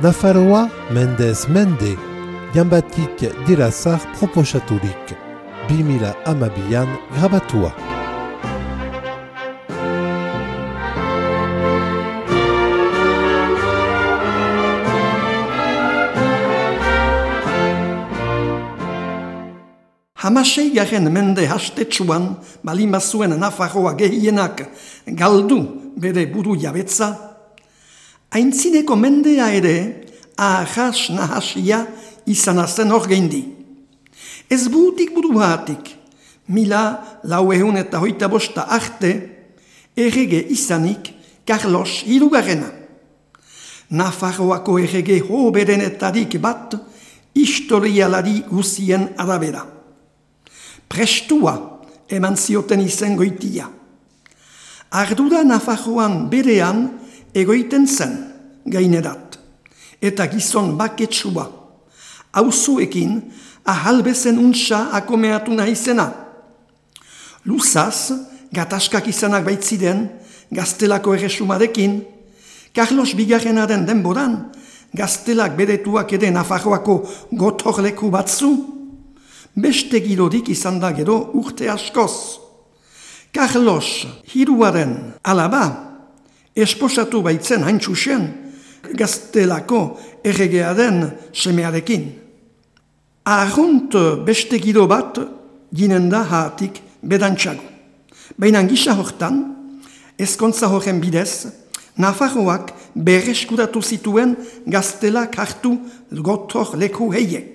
Nafarroa mendez mende, Janbatik Dirazar proposaturik, 2012an grabatua. Hamaseigarren mende hastetsuan, balin bazuen Nafarroa gehienak galdu bere buru jabetza, aintzineko mendea ere ahas nahasia izan zen orgeindi. Ez butik buruatik, 1425 arte, errege izanik Carlos hirugarrena. Nafarroako errege hoberenetarik bat, historialari guzien arabera. Prestua eman zioten izen goitia. Ardura Nafarroan berean egoiten zen gainerat, eta gizon baketsua, auzuekin ahalbezen untsa akomeatu nahi zena. Luzaz, gatazkak izanak baitziren, gaztelako erresumarekin, Carlos Bigarrenaren denboran, gaztelak beretuak ere Nafarroako gotorleku batzu, beste girodik izan da gero urte askoz. Carlos hiruaren alaba, esposatu baitzen haintxusen, gaztelako erregearen semearekin. Arrunt beste giro bat ginen da haatik bedantxago. Baina gisa hortan, ezkontza horren bidez, Nafarroak berreskuratu zituen gaztelak hartu gotor leku heiek.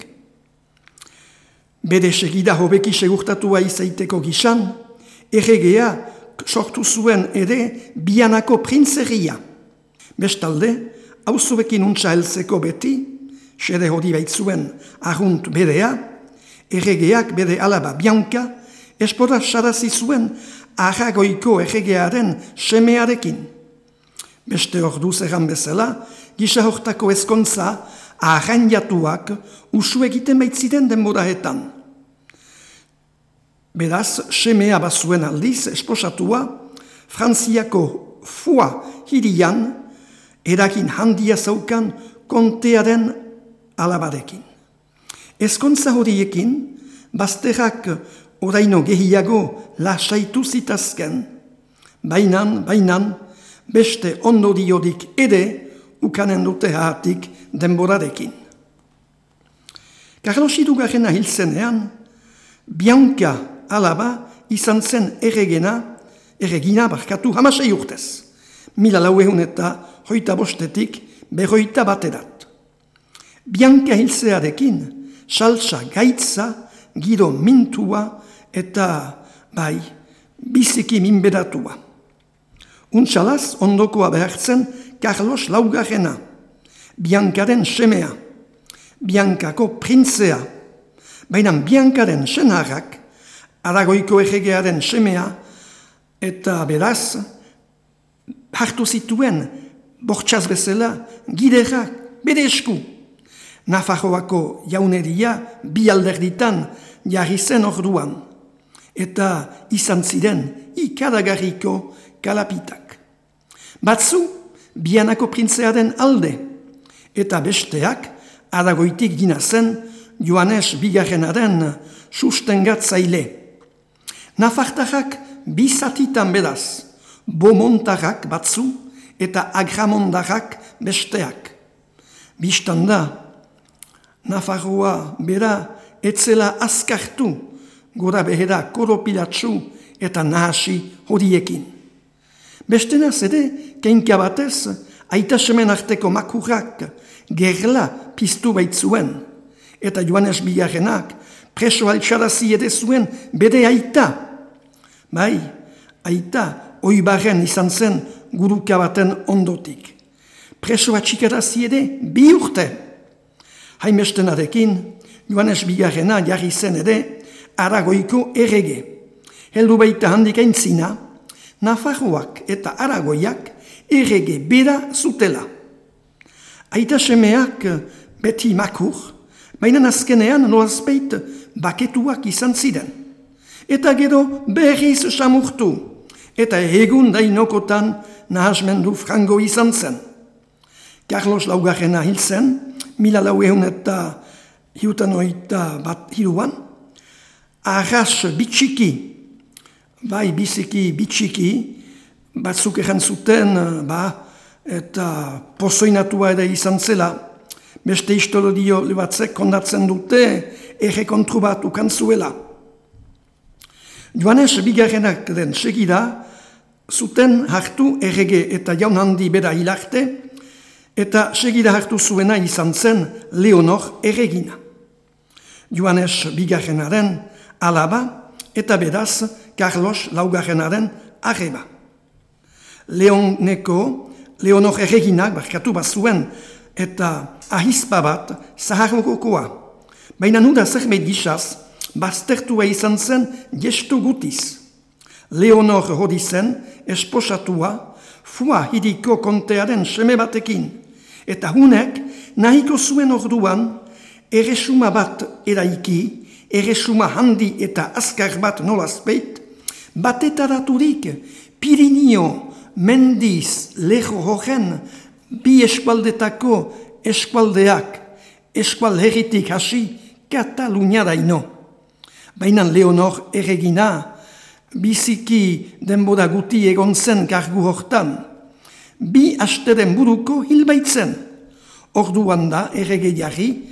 Bere segida hobeki segurtatua izaiteko gisan, erregea sortu zuen ere Bianako printzeria. Bestalde, auzuekin untsa heltzeko beti, xede hori baitzuen arrunt berea, erregeak bere alaba Bianca, espora sarazi zuen Aragoiko erregearen semearekin. Beste orduz erran bezala, gisa hortako ezkontza arrainatuak usu egiten baitziren denboraetan. Beraz, semea bazuen aldiz, esposatua, Frantziako Foix hirian, eragin handia zaukan kontearen alabarekin. Ezkontza horiekin, bazterrak oraino gehiago lasaitu zitazken, bainan, beste ondoriorik ere ukanen dute haatik denborarekin. Carlos hirugarrena hilzenean, Bianca alaba izan zen erregina 16 urtez, 1425 berroita baterat. Bianca hilzearekin, salsa gaitza, giro mintua eta biziki minberatua. Untsalaz ondokoa behartzen Carlos laugarrena, Biancaren semea, Biancako printzea, baina Biancaren senarrak, Aragoiko erregearen semea, eta beraz, hartu zituen bortxaz bezala giderrak bere esku. Nafarroako jauneria bi alderditan jarri zen orduan, eta izan ziren ikaragarriko kalapitak. Batzu, Bianako printzearen alde, eta besteak Aragoitik gina zen Joanes Bigarrenaren sustengatzaile. Nafartarrak bizatitan beraz, Bomontarrak batzu eta Agramondarrak besteak. Bistanda, Nafarroa bera etzela azkartu, gora behera koropilatsu eta nahasi horiekin. Bestenaz ere, keinka batez, aita semen arteko makurrak gerla piztu baitzuen, eta Joanes Bigarrenak preso altxarazi ere zuen bere aita. Bai, aita oibarren izan zen guruka baten ondotik. Preso atxikarazi ere 2 urte. Hainbestenarekin, Joanes Bigarrena jarri zen ere Aragoiko errege. Heldu baita handik aintzina, Nafarroak eta Aragoiak errege bera zutela. Aita semeak beti makur, baina azkenean noazpeit baketuak izan ziren. Eta gero berriz samurtu, eta egun dainokotan nahasmendu frango izan zen. Carlos laugarrena hil zen, 1973 arras bitxiki, bai biziki bitxiki, batzuk egan zuten, eta pozoinatua ere izan zela, beste historio batzek kondatzen dute, errekontru bat ukan zuela. Joanes bigarrenak den segida, zuten hartu errege eta jaun handi bera hilarte, eta segida hartu zuena izan zen Leonor erregina. Joanes bigarrenaren alaba eta beraz Carlos laugarrenaren arreba. Leonor erreginak barkatu bat zuen eta ahizpa bat zaharrokokoa. Baina nuda zerbait gizaz, baztertua izan zen gestu gutiz. Leonor hodi zen esposatua Fua hiriko kontearen seme batekin, eta hunek nahiko zuen orduan erresuma bat eraiki, erresuma handi eta azkar bat nolazpeit, batetaraturik Pirinio mendiz leho horren bi eskualdetako eskualdeak, eskual herritik hasi Kataluniaraino. Baina Leonor erregina biziki denbora guti egon zen kargu hortan, bi asteren buruko hilbaitzen. Orduan da erregeiari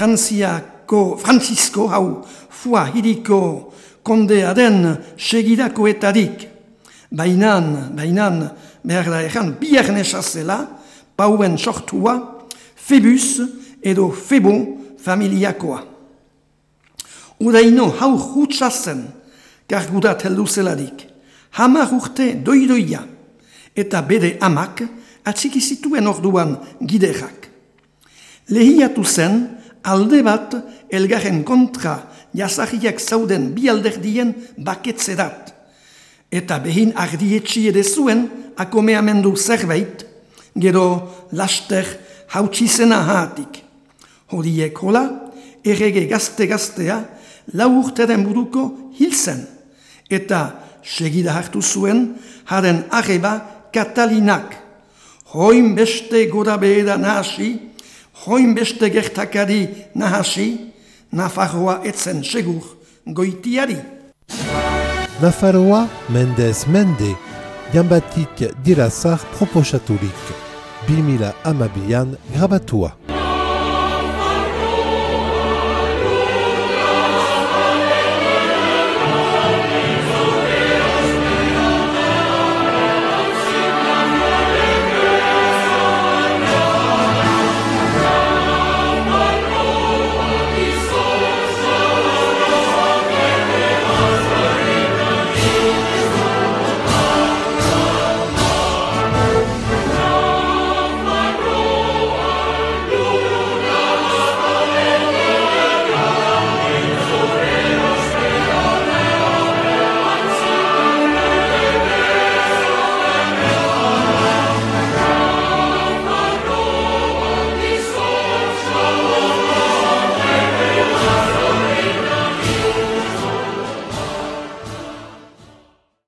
Francisco hau Fua hiriko kondearen segidakoetarik. Bainan, behar da egan, biar nesazela, pauen sortua, Febus edo Febo familiakoa. Uraino hau hutsazen, kargudat heldu zelarik, 10 urte doidoia, eta bere amak atxiki zituen orduan giderak. Lehiatu zen, alde bat elgarren kontra jasarriak zauden bi alderdien baketzerat, eta behin ardietxi ere zuen akomeamendu zerbait, gero laster hautsizena haatik. Horiek hola, errege gazte-gaztea 4 urteren buruko hil zen, eta segida hartu zuen haren arreba Katalinak. Hoin beste gora behera nahasi, hoin beste gertakari nahasi, Nafarroa etzen segur goitiari. Nafarroa mendez mende, Jan-Batik Dirazar proposaturik, 2012an grabatua.